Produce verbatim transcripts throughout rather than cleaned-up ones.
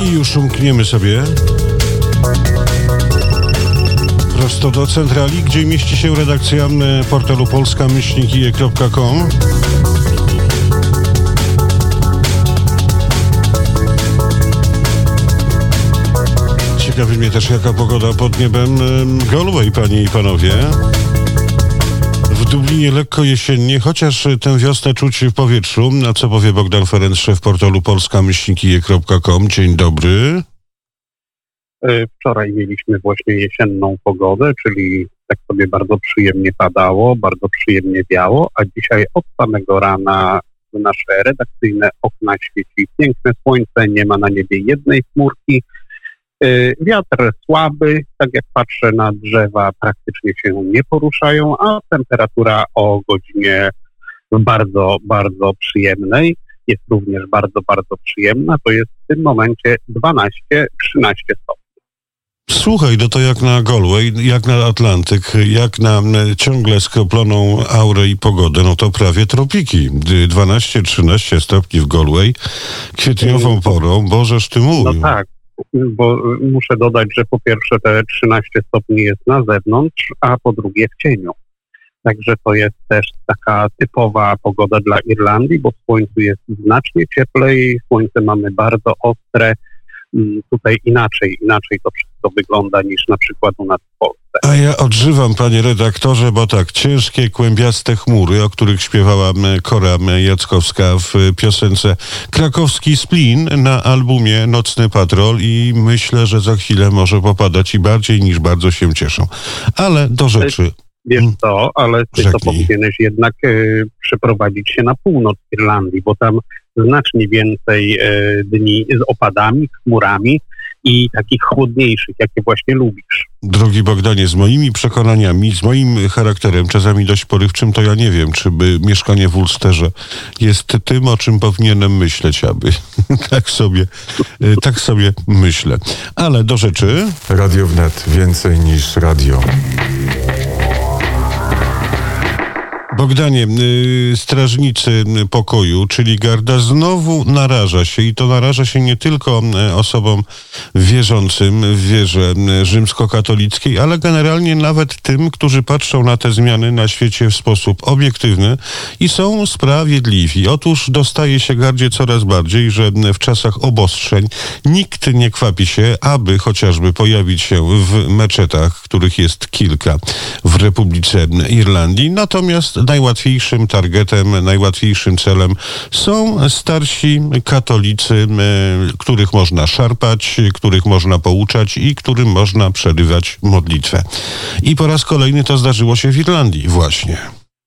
I już umkniemy sobie prosto do centrali, gdzie mieści się redakcja portalu polska myślnik i e kropka com. Ciekawi mnie też, jaka pogoda pod niebem Galway, panie i panowie. W Dublinie lekko jesiennie, chociaż tę wiosnę czuć w powietrzu. A co powie Bogdan Ferenc, szef portalu polska myślnik i e kropka com. Dzień dobry. Wczoraj mieliśmy właśnie jesienną pogodę, czyli tak sobie bardzo przyjemnie padało, bardzo przyjemnie wiało, a dzisiaj od samego rana w nasze redakcyjne okna świeci piękne słońce, nie ma na niebie jednej chmurki. Wiatr słaby, tak jak patrzę na drzewa, praktycznie się nie poruszają, a temperatura o godzinie bardzo, bardzo przyjemnej jest również bardzo, bardzo przyjemna. To jest w tym momencie dwanaście trzynaście stopni. Słuchaj, no to jak na Galway, jak na Atlantyk, jak na ciągle skroploną aurę i pogodę, no to prawie tropiki. dwanaście trzynaście stopni w Galway, kwietniową porą, Bożeż ty mój. No tak, bo muszę dodać, że po pierwsze te trzynaście stopni jest na zewnątrz, a po drugie w cieniu. Także to jest też taka typowa pogoda dla Irlandii, bo w słońcu jest znacznie cieplej, słońce mamy bardzo ostre. Tutaj inaczej, inaczej to wszystko wygląda niż na przykład u nas w Polsce. A ja odżywam, panie redaktorze, bo tak, ciężkie, kłębiaste chmury, o których śpiewała Kora Jackowska w piosence Krakowski Splin na albumie Nocny Patrol i myślę, że za chwilę może popadać i bardziej niż bardzo się cieszą. Ale do rzeczy. Wiesz co, ale ty to powinieneś jednak y, przeprowadzić się na północ Irlandii, bo tam znacznie więcej y, dni z opadami, chmurami i takich chłodniejszych, jakie właśnie lubisz. Drogi Bogdanie, z moimi przekonaniami, z moim charakterem, czasami dość porywczym, to ja nie wiem, czy by mieszkanie w Ulsterze jest tym, o czym powinienem myśleć, aby tak sobie, tak sobie myślę. Ale do rzeczy. Radio Wnet, więcej niż radio. Bogdanie, y, strażnicy pokoju, czyli garda, znowu naraża się i to naraża się nie tylko osobom wierzącym w wierze rzymskokatolickiej, ale generalnie nawet tym, którzy patrzą na te zmiany na świecie w sposób obiektywny i są sprawiedliwi. Otóż dostaje się gardzie coraz bardziej, że w czasach obostrzeń nikt nie kwapi się, aby chociażby pojawić się w meczetach, których jest kilka w Republice Irlandii. Natomiast najłatwiejszym targetem, najłatwiejszym celem są starsi katolicy, których można szarpać, których można pouczać i którym można przerywać modlitwę. I po raz kolejny to zdarzyło się w Irlandii właśnie.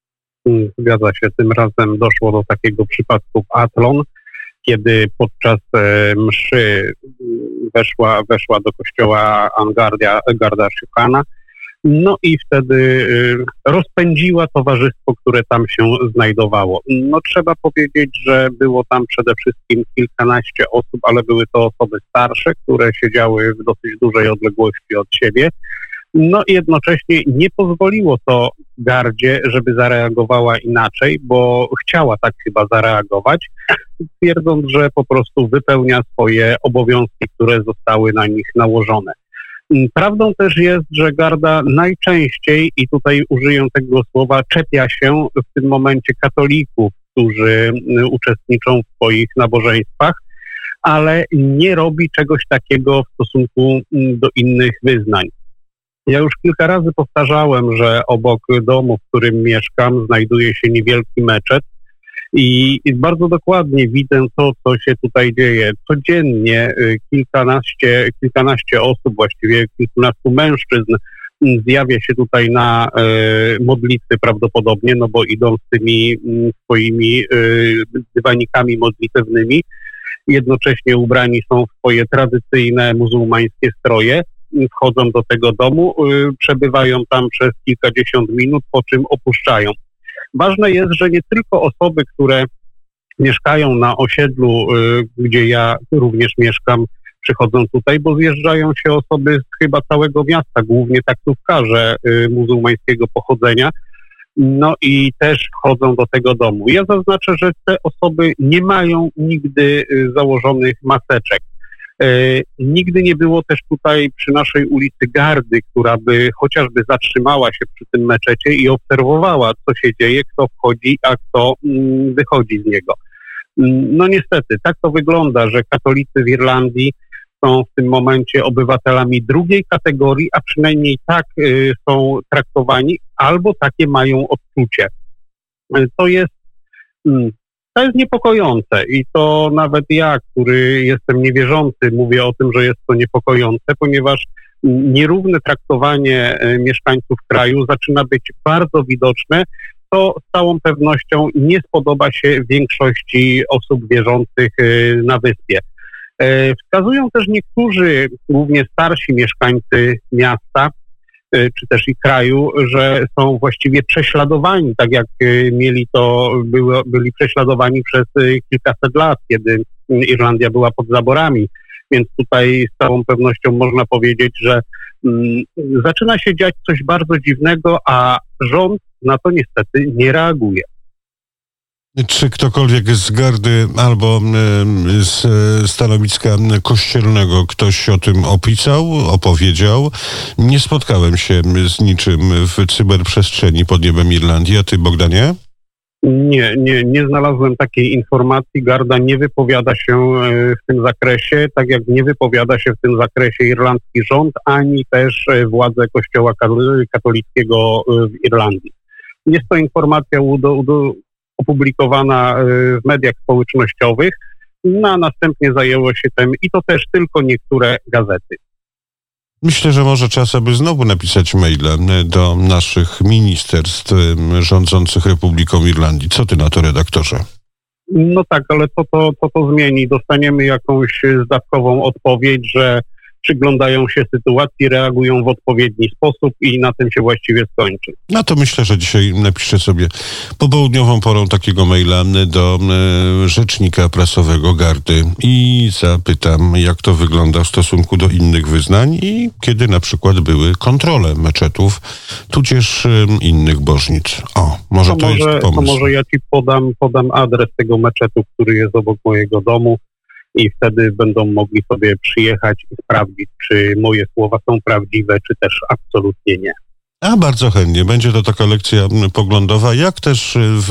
Zgadza się. Tym razem doszło do takiego przypadku w Athlone, kiedy podczas mszy weszła, weszła do kościoła Angardia, Garda Síochána. No i wtedy y, rozpędziła towarzystwo, które tam się znajdowało. No trzeba powiedzieć, że było tam przede wszystkim kilkanaście osób, ale były to osoby starsze, które siedziały w dosyć dużej odległości od siebie. No i jednocześnie nie pozwoliło to gardzie, żeby zareagowała inaczej, bo chciała tak chyba zareagować, twierdząc, że po prostu wypełnia swoje obowiązki, które zostały na nich nałożone. Prawdą też jest, że garda najczęściej, i tutaj użyję tego słowa, czepia się w tym momencie katolików, którzy uczestniczą w swoich nabożeństwach, ale nie robi czegoś takiego w stosunku do innych wyznań. Ja już kilka razy powtarzałem, że obok domu, w którym mieszkam, znajduje się niewielki meczet, I, I bardzo dokładnie widzę to, co się tutaj dzieje. Codziennie kilkanaście, kilkanaście osób, właściwie kilkunastu mężczyzn zjawia się tutaj na e, modlitwy prawdopodobnie, no bo idą z tymi m, swoimi e, dywanikami modlitewnymi. Jednocześnie ubrani są w swoje tradycyjne muzułmańskie stroje. Wchodzą do tego domu, e, przebywają tam przez kilkadziesiąt minut, po czym opuszczają. Ważne jest, że nie tylko osoby, które mieszkają na osiedlu, gdzie ja również mieszkam, przychodzą tutaj, bo zjeżdżają się osoby z chyba całego miasta, głównie taksówkarze muzułmańskiego pochodzenia, no i też wchodzą do tego domu. Ja zaznaczę, że te osoby nie mają nigdy założonych maseczek. Nigdy nie było też tutaj przy naszej ulicy gardy, która by chociażby zatrzymała się przy tym meczecie i obserwowała, co się dzieje, kto wchodzi, a kto wychodzi z niego. No niestety, tak to wygląda, że katolicy w Irlandii są w tym momencie obywatelami drugiej kategorii, a przynajmniej tak y, są traktowani, albo takie mają odczucie. Y, to jest y, to jest niepokojące i to nawet ja, który jestem niewierzący, mówię o tym, że jest to niepokojące, ponieważ nierówne traktowanie y, mieszkańców kraju zaczyna być bardzo widoczne, to z całą pewnością nie spodoba się większości osób wierzących y, na wyspie. Wskazują też niektórzy, głównie starsi mieszkańcy miasta, czy też i kraju, że są właściwie prześladowani, tak jak mieli to, były, byli prześladowani przez kilkaset lat, kiedy Irlandia była pod zaborami. Więc tutaj z całą pewnością można powiedzieć, że mm, zaczyna się dziać coś bardzo dziwnego, a rząd na to niestety nie reaguje. Czy ktokolwiek z gardy albo z stanowiska kościelnego ktoś o tym opisał, opowiedział? Nie spotkałem się z niczym w cyberprzestrzeni pod niebem Irlandii. A ty, Bogdanie? Nie, nie, nie znalazłem takiej informacji. Garda nie wypowiada się w tym zakresie, tak jak nie wypowiada się w tym zakresie irlandzki rząd, ani też władze Kościoła katolickiego w Irlandii. Jest to informacja udo, udo, opublikowana w mediach społecznościowych, no, a następnie zajęło się tym i to też tylko niektóre gazety. Myślę, że może czas, aby znowu napisać maila do naszych ministerstw rządzących Republiką Irlandii. Co ty na to, redaktorze? No tak, ale co to, co to zmieni? Dostaniemy jakąś zdawkową odpowiedź, że przyglądają się sytuacji, reagują w odpowiedni sposób i na tym się właściwie skończy. No to myślę, że dzisiaj napiszę sobie popołudniową porą takiego maila do e, rzecznika prasowego gardy i zapytam, jak to wygląda w stosunku do innych wyznań i kiedy na przykład były kontrole meczetów, tudzież e, innych bożnic. O, może to, to może, jest pomysł. To może ja ci podam, podam adres tego meczetu, który jest obok mojego domu. I wtedy będą mogli sobie przyjechać i sprawdzić, czy moje słowa są prawdziwe, czy też absolutnie nie. A bardzo chętnie. Będzie to taka lekcja poglądowa, jak też w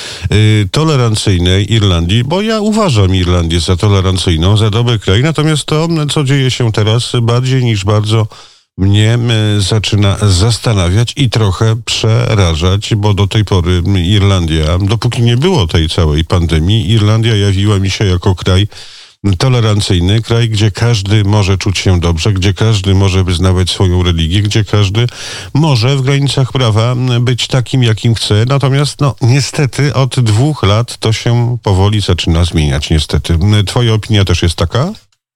y, tolerancyjnej Irlandii, bo ja uważam Irlandię za tolerancyjną, za dobry kraj, natomiast to, co dzieje się teraz, bardziej niż bardzo mnie y, zaczyna zastanawiać i trochę przerażać, bo do tej pory Irlandia, dopóki nie było tej całej pandemii, Irlandia jawiła mi się jako kraj tolerancyjny, kraj, gdzie każdy może czuć się dobrze, gdzie każdy może wyznawać swoją religię, gdzie każdy może w granicach prawa być takim, jakim chce. Natomiast no niestety od dwóch lat to się powoli zaczyna zmieniać, niestety. Twoja opinia też jest taka?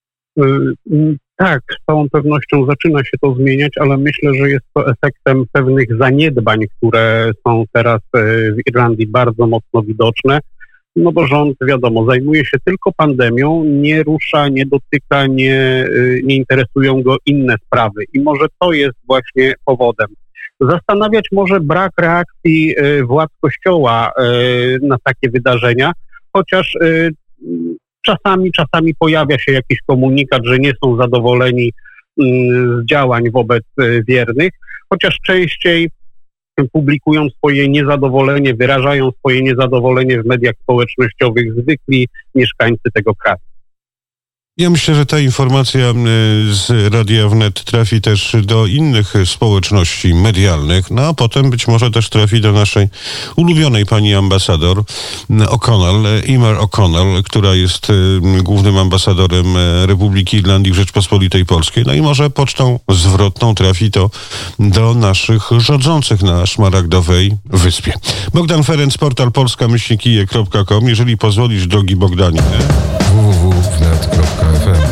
Tak, z całą pewnością zaczyna się to zmieniać, ale myślę, że jest to efektem pewnych zaniedbań, które są teraz w Irlandii bardzo mocno widoczne. No bo rząd, wiadomo, zajmuje się tylko pandemią, nie rusza, nie dotyka, nie, nie interesują go inne sprawy. I może to jest właśnie powodem. Zastanawiać może brak reakcji władz Kościoła na takie wydarzenia, chociaż czasami, czasami pojawia się jakiś komunikat, że nie są zadowoleni z działań wobec wiernych, chociaż częściej publikują swoje niezadowolenie, wyrażają swoje niezadowolenie w mediach społecznościowych zwykli mieszkańcy tego kraju. Ja myślę, że ta informacja z Radia Wnet trafi też do innych społeczności medialnych, no a potem być może też trafi do naszej ulubionej pani ambasador O'Connell, Emer O'Connell, która jest głównym ambasadorem Republiki Irlandii w Rzeczpospolitej Polskiej. No i może pocztą zwrotną trafi to do naszych rządzących na Szmaragdowej Wyspie. Bogdan Ferenc, portal polska myślnik kije kropka com. Jeżeli pozwolisz, drogi Bogdanie. w w w kropka wnet kropka f m.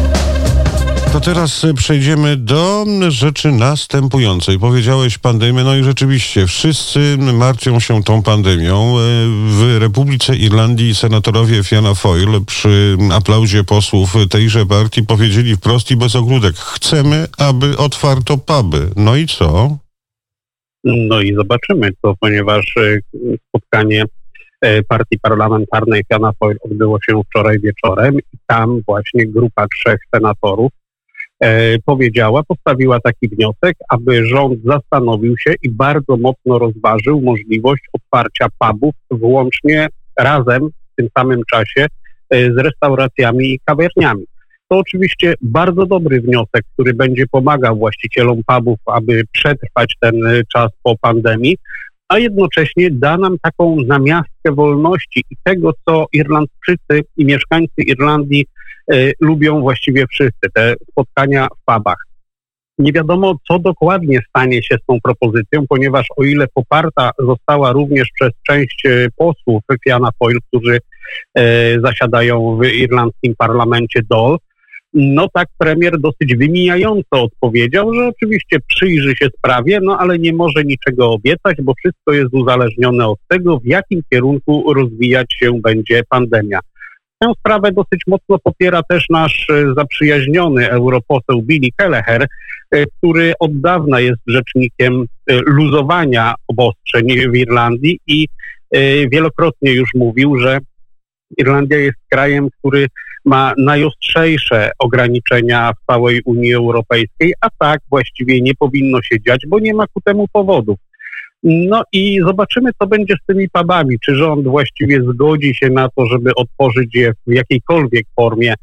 To teraz przejdziemy do rzeczy następującej. Powiedziałeś pandemię, no i rzeczywiście wszyscy martwią się tą pandemią. W Republice Irlandii senatorowie Fianna Fáil przy aplauzie posłów tejże partii powiedzieli wprost i bez ogródek: chcemy, aby otwarto puby. No i co? No i zobaczymy to, ponieważ spotkanie partii parlamentarnej Fianna Fáil odbyło się wczoraj wieczorem i tam właśnie grupa trzech senatorów powiedziała, postawiła taki wniosek, aby rząd zastanowił się i bardzo mocno rozważył możliwość otwarcia pubów włącznie razem w tym samym czasie z restauracjami i kawiarniami. To oczywiście bardzo dobry wniosek, który będzie pomagał właścicielom pubów, aby przetrwać ten czas po pandemii, a jednocześnie da nam taką namiastkę wolności i tego, co Irlandczycy i mieszkańcy Irlandii y, lubią właściwie wszyscy, te spotkania w pubach. Nie wiadomo, co dokładnie stanie się z tą propozycją, ponieważ o ile poparta została również przez część posłów Fianna Fáil, którzy y, zasiadają w irlandzkim parlamencie D O L, no tak premier dosyć wymijająco odpowiedział, że oczywiście przyjrzy się sprawie, no ale nie może niczego obiecać, bo wszystko jest uzależnione od tego, w jakim kierunku rozwijać się będzie pandemia. Tę sprawę dosyć mocno popiera też nasz zaprzyjaźniony europoseł Billy Kelleher, który od dawna jest rzecznikiem luzowania obostrzeń w Irlandii i wielokrotnie już mówił, że Irlandia jest krajem, który ma najostrzejsze ograniczenia w całej Unii Europejskiej, a tak właściwie nie powinno się dziać, bo nie ma ku temu powodów. No i zobaczymy, co będzie z tymi pubami. Czy rząd właściwie zgodzi się na to, żeby otworzyć je w jakiejkolwiek formie,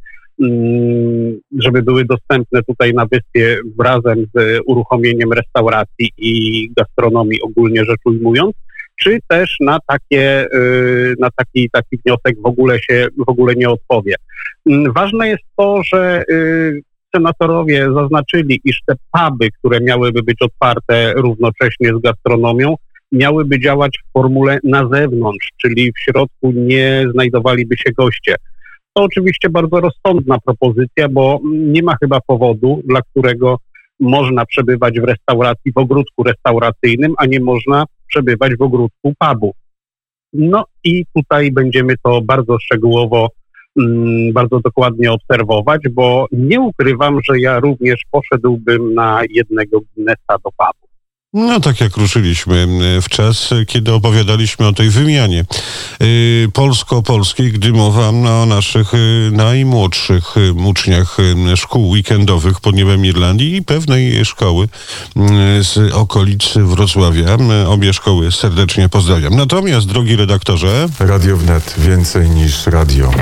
żeby były dostępne tutaj na wyspie razem z uruchomieniem restauracji i gastronomii ogólnie rzecz ujmując, czy też na takie, na taki, taki wniosek w ogóle się w ogóle nie odpowie. Ważne jest to, że senatorowie zaznaczyli, iż te puby, które miałyby być otwarte równocześnie z gastronomią, miałyby działać w formule na zewnątrz, czyli w środku nie znajdowaliby się goście. To oczywiście bardzo rozsądna propozycja, bo nie ma chyba powodu, dla którego można przebywać w restauracji, w ogródku restauracyjnym, a nie można przebywać w ogródku pubu. No i tutaj będziemy to bardzo szczegółowo, mm, bardzo dokładnie obserwować, bo nie ukrywam, że ja również poszedłbym na jednego Guinnessa do pubu. No tak jak ruszyliśmy w czas, kiedy opowiadaliśmy o tej wymianie y, polsko-polskiej, gdy mowa o naszych y, najmłodszych y, uczniach y, szkół weekendowych pod niebem Irlandii i pewnej szkoły y, z okolic Wrocławia. Y, obie szkoły serdecznie pozdrawiam. Natomiast, drogi redaktorze... Radio Wnet. Więcej niż radio.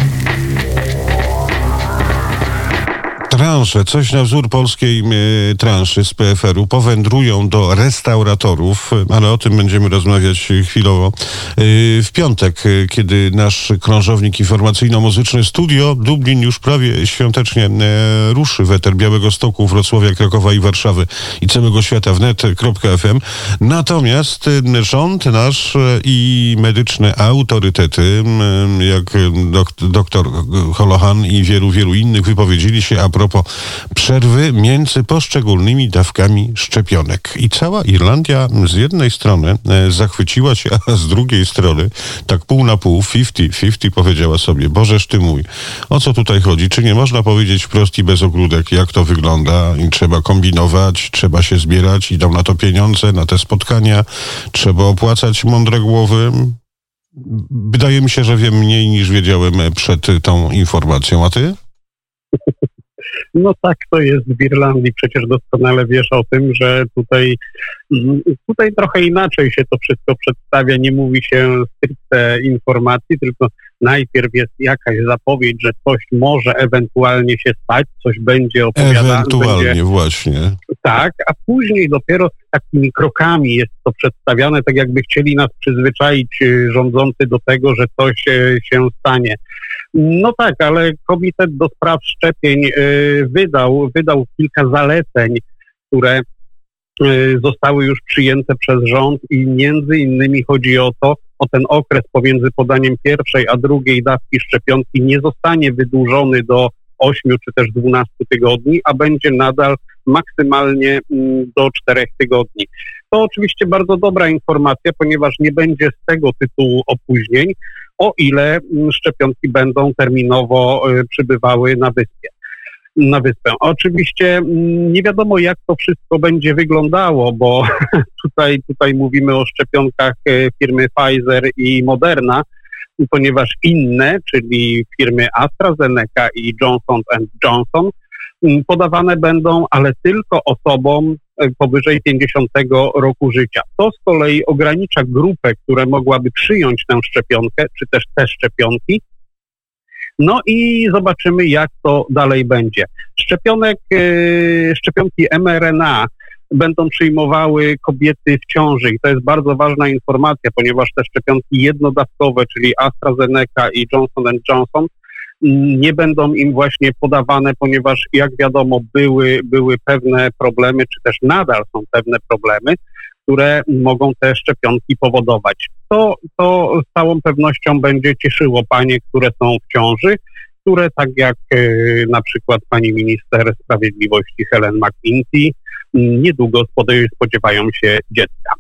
Transze, coś na wzór polskiej y, transzy z P F R u powędrują do restauratorów, ale o tym będziemy rozmawiać chwilowo y, w piątek, y, kiedy nasz krążownik informacyjno-muzyczny Studio Dublin już prawie świątecznie y, ruszy w eter Białegostoku, Wrocławia, Krakowa i Warszawy i całego świata wnet kropka f m. Natomiast y, rząd nasz y, i medyczne autorytety, y, jak dok- doktor Holohan i wielu, wielu innych wypowiedzieli się a propos przerwy między poszczególnymi dawkami szczepionek. I cała Irlandia z jednej strony e, zachwyciła się, a z drugiej strony tak pół na pół, fifty fifty powiedziała sobie, Bożeż ty mój, o co tutaj chodzi? Czy nie można powiedzieć wprost i bez ogródek, jak to wygląda? I trzeba kombinować, trzeba się zbierać, idą na to pieniądze, na te spotkania, trzeba opłacać mądre głowy. Wydaje mi się, że wiem mniej niż wiedziałem przed tą informacją, a ty? No tak to jest w Irlandii, przecież doskonale wiesz o tym, że tutaj, tutaj trochę inaczej się to wszystko przedstawia, nie mówi się stricte informacji, tylko najpierw jest jakaś zapowiedź, że coś może ewentualnie się stać, coś będzie opowiadane. Ewentualnie, będzie, właśnie. Tak, a później dopiero takimi krokami jest to przedstawiane, tak jakby chcieli nas przyzwyczaić rządzący do tego, że coś się stanie. No tak, ale Komitet do Spraw Szczepień wydał, wydał kilka zaleceń, które zostały już przyjęte przez rząd i między innymi chodzi o to, o ten okres pomiędzy podaniem pierwszej a drugiej dawki szczepionki nie zostanie wydłużony do ośmiu czy też dwunastu tygodni, a będzie nadal maksymalnie do czterech tygodni. To oczywiście bardzo dobra informacja, ponieważ nie będzie z tego tytułu opóźnień, o ile szczepionki będą terminowo przybywały na wyspie. Na wyspę. Oczywiście nie wiadomo, jak to wszystko będzie wyglądało, bo tutaj, tutaj mówimy o szczepionkach firmy Pfizer i Moderna, ponieważ inne, czyli firmy AstraZeneca i Johnson and Johnson, podawane będą, ale tylko osobom powyżej pięćdziesiątego roku życia. To z kolei ogranicza grupę, która mogłaby przyjąć tę szczepionkę, czy też te szczepionki. No i zobaczymy, jak to dalej będzie. Szczepionek, szczepionki em R N A będą przyjmowały kobiety w ciąży i to jest bardzo ważna informacja, ponieważ te szczepionki jednodawkowe, czyli AstraZeneca i Johnson and Johnson, nie będą im właśnie podawane, ponieważ jak wiadomo były, były pewne problemy, czy też nadal są pewne problemy, które mogą te szczepionki powodować. To, to z całą pewnością będzie cieszyło panie, które są w ciąży, które tak jak y, na przykład pani minister sprawiedliwości Helen McEntee niedługo spodziewają się dziecka.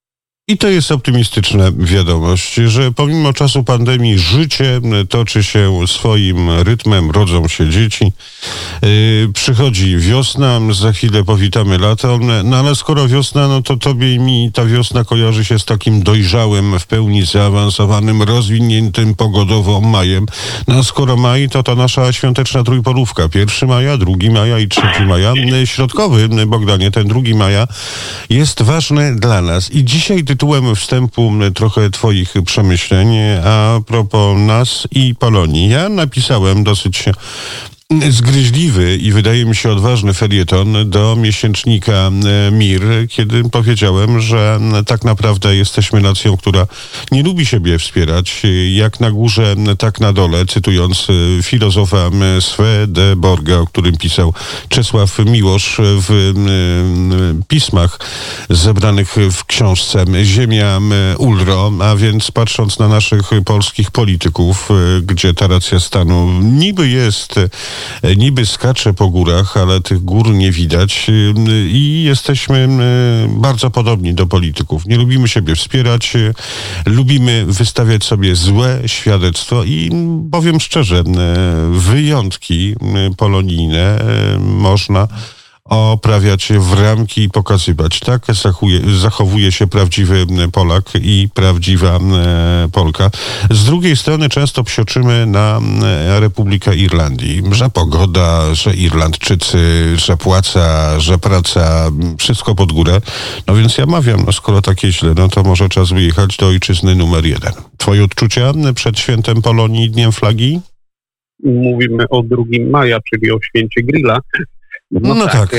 I to jest optymistyczna wiadomość, że pomimo czasu pandemii życie toczy się swoim rytmem, rodzą się dzieci, yy, przychodzi wiosna, za chwilę powitamy lato, no ale skoro wiosna, no to tobie i mi ta wiosna kojarzy się z takim dojrzałym, w pełni zaawansowanym, rozwiniętym pogodowo majem. No a skoro maj, to ta nasza świąteczna trójpolówka, pierwszego maja, drugiego maja i trzeciego maja. Środkowy, Bogdanie, ten drugi maja jest ważny dla nas i dzisiaj ty tytułem wstępu trochę twoich przemyśleń a propos nas i Polonii. Ja napisałem dosyć zgryźliwy i wydaje mi się odważny felieton do miesięcznika Mir, kiedy powiedziałem, że tak naprawdę jesteśmy nacją, która nie lubi siebie wspierać, jak na górze, tak na dole, cytując filozofa Swedenborga, o którym pisał Czesław Miłosz w pismach zebranych w książce Ziemia Ulro, a więc patrząc na naszych polskich polityków, gdzie ta racja stanu niby jest niby skacze po górach, ale tych gór nie widać i jesteśmy bardzo podobni do polityków. Nie lubimy siebie wspierać, lubimy wystawiać sobie złe świadectwo i powiem szczerze, wyjątki polonijne można oprawiać w ramki i pokazywać. Tak zachuje, zachowuje się prawdziwy Polak i prawdziwa Polka. Z drugiej strony często psioczymy na Republikę Irlandii, że pogoda, że Irlandczycy, że płaca, że praca, wszystko pod górę. No więc ja mawiam, no skoro takie źle, no to może czas wyjechać do ojczyzny numer jeden. Twoje odczucia przed świętem Polonii, Dniem Flagi? Mówimy o drugiego maja, czyli o święcie grilla. No, no tak. tak.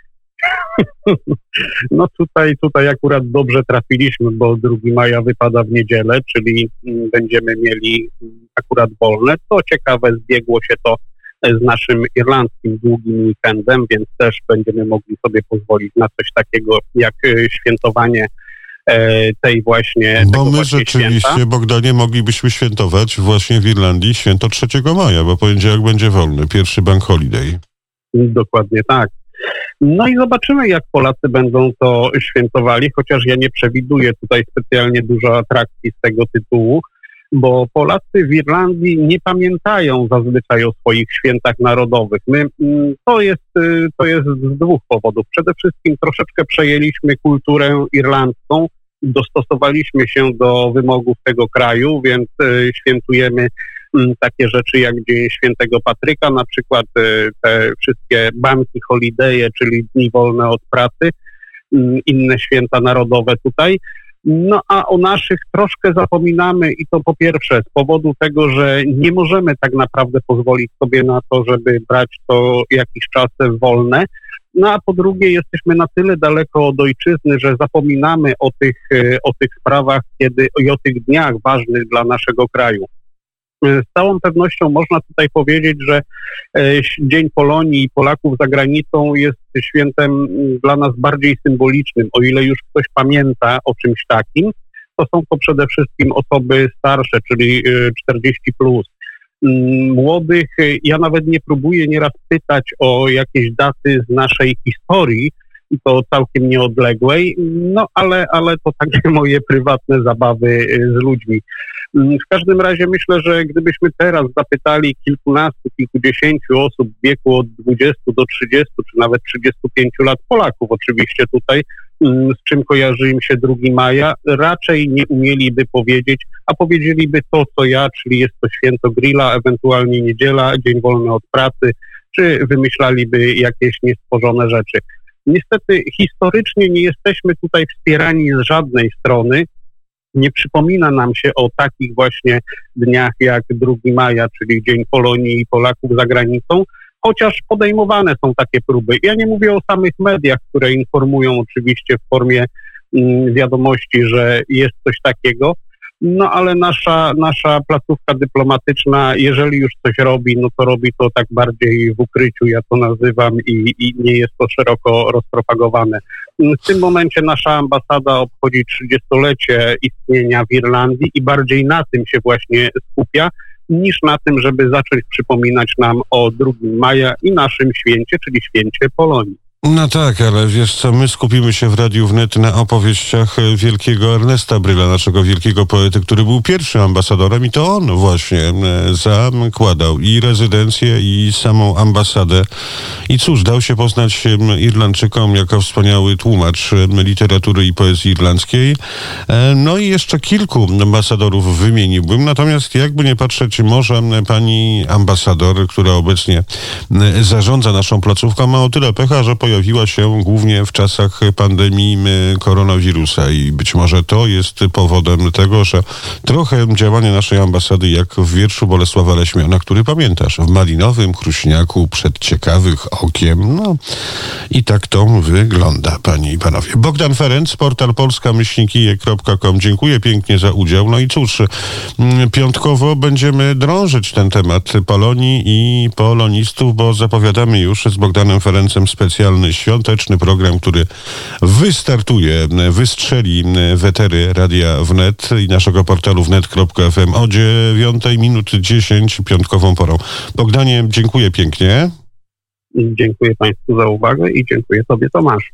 No tutaj, tutaj akurat dobrze trafiliśmy, bo drugiego maja wypada w niedzielę, czyli będziemy mieli akurat wolne. Co ciekawe, zbiegło się to z naszym irlandzkim długim weekendem, więc też będziemy mogli sobie pozwolić na coś takiego jak świętowanie tej właśnie Bo my właśnie rzeczywiście, święta. Bogdanie, moglibyśmy świętować właśnie w Irlandii święto trzeciego maja, bo poniedziałek będzie wolny, pierwszy bank holiday. Dokładnie tak. No i zobaczymy, jak Polacy będą to świętowali, chociaż ja nie przewiduję tutaj specjalnie dużo atrakcji z tego tytułu, bo Polacy w Irlandii nie pamiętają zazwyczaj o swoich świętach narodowych. My, to jest, to jest z dwóch powodów. Przede wszystkim troszeczkę przejęliśmy kulturę irlandzką, dostosowaliśmy się do wymogów tego kraju, więc świętujemy takie rzeczy jak Dzień Świętego Patryka, na przykład te wszystkie banki holidaye, czyli dni wolne od pracy, inne święta narodowe tutaj. No a o naszych troszkę zapominamy i to po pierwsze z powodu tego, że nie możemy tak naprawdę pozwolić sobie na to, żeby brać to jakiś czas wolne. No a po drugie jesteśmy na tyle daleko od ojczyzny, że zapominamy o tych, o tych sprawach kiedy, i o tych dniach ważnych dla naszego kraju. Z całą pewnością można tutaj powiedzieć, że Dzień Polonii i Polaków za granicą jest świętem dla nas bardziej symbolicznym. O ile już ktoś pamięta o czymś takim, to są to przede wszystkim osoby starsze, czyli czterdzieści plus. Młodych ja nawet nie próbuję nieraz pytać o jakieś daty z naszej historii, i to całkiem nieodległej, no ale, ale to takie moje prywatne zabawy z ludźmi. W każdym razie myślę, że gdybyśmy teraz zapytali kilkunastu, kilkudziesięciu osób w wieku od dwudziestu do trzydziestu, czy nawet trzydziestu pięciu lat, Polaków oczywiście tutaj, z czym kojarzy im się drugiego maja, raczej nie umieliby powiedzieć, a powiedzieliby to, co ja, czyli jest to święto grilla, ewentualnie niedziela, dzień wolny od pracy, czy wymyślaliby jakieś niestworzone rzeczy. Niestety historycznie nie jesteśmy tutaj wspierani z żadnej strony. Nie przypomina nam się o takich właśnie dniach jak drugiego maja, czyli Dzień Polonii i Polaków za granicą, chociaż podejmowane są takie próby. Ja nie mówię o samych mediach, które informują oczywiście w formie mm, wiadomości, że jest coś takiego, no ale nasza, nasza placówka dyplomatyczna, jeżeli już coś robi, no to robi to tak bardziej w ukryciu, ja to nazywam, i, i nie jest to szeroko rozpropagowane. W tym momencie nasza ambasada obchodzi trzydziestolecie istnienia w Irlandii i bardziej na tym się właśnie skupia, niż na tym, żeby zacząć przypominać nam o drugiego maja i naszym święcie, czyli święcie Polonii. No tak, ale wiesz co, my skupimy się w Radiu Wnet na opowieściach wielkiego Ernesta Bryla, naszego wielkiego poety, który był pierwszym ambasadorem i to on właśnie zakładał i rezydencję, i samą ambasadę. I cóż, dał się poznać Irlandczykom jako wspaniały tłumacz literatury i poezji irlandzkiej. No i jeszcze kilku ambasadorów wymieniłbym, natomiast jakby nie patrzeć, może pani ambasador, która obecnie zarządza naszą placówką, ma o tyle pecha, że pojawiła się głównie w czasach pandemii koronawirusa i być może to jest powodem tego, że trochę działanie naszej ambasady jak w wierszu Bolesława Leśmiana, który pamiętasz, w malinowym kruśniaku przed ciekawych okiem. No i tak to wygląda, panie i panowie. Bogdan Ferenc, portal polska myślnik kije kropka com. Dziękuję pięknie za udział. No i cóż, piątkowo będziemy drążyć ten temat Polonii i polonistów, bo zapowiadamy już z Bogdanem Ferencem specjalny świąteczny program, który wystartuje, wystrzeli w etery Radia Wnet i naszego portalu wnet kropka f m o dziewiątej minut dziesięć piątkową porą. Bogdanie, dziękuję pięknie. Dziękuję Państwu za uwagę i dziękuję Tobie, Tomasz.